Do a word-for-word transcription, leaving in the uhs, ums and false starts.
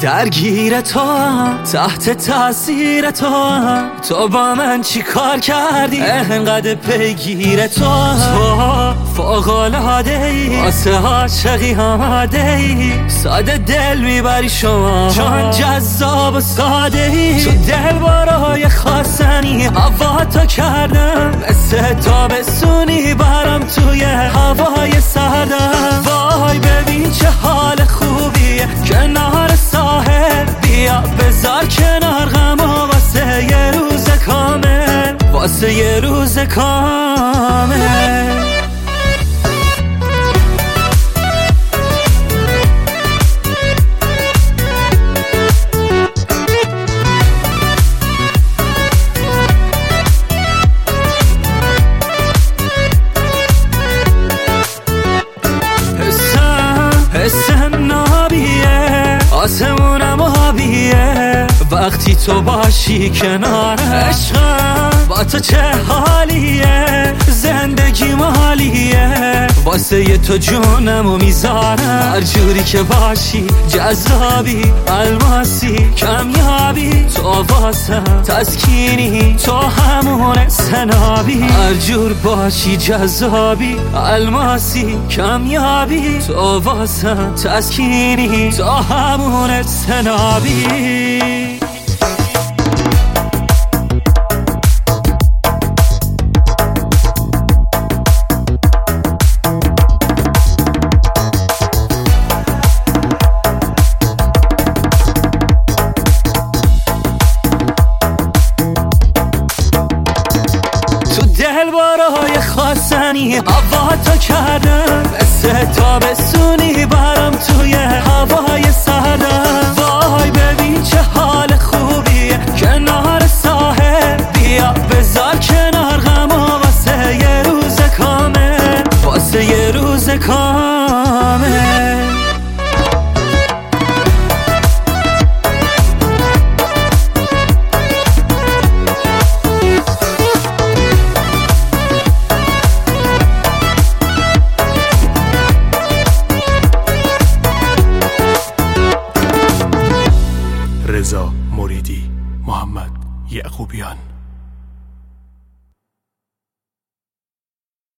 درگیر تو هم، تحت تاثیر تو هم. تو با من چی کار کردی انقدر پیگیر تو هم. تو فوق‌العاده ای واسه عاشقی آماده ای، ساده دل میبری شما چون جذاب و ساده ای. تو دل بارای خواستنی هوا تو کردم، مثل تابستونی برام توی هوای سردم. وای ببین چه حال خوبیه کنار ساحل، بیا بذار کنار غم و واسه یه روز کامل، واسه یه روز کامل. حسم نابیه آسمونم آبیه، وقتی تو باشی کنار عشقم. با تو چه حالیه زندگی مالیه، واسه ی تو جونمو میذارم. هر جوری که باشی جذابی الماسی کمیابی، تو واسم تسکینی تو همون سنابی. هر جور باشی جذابی الماسی کمیابی، تو واسم تسکینی تو همون سنابی. دل بارای خواستنی هوا تو کردم، مثل تابستون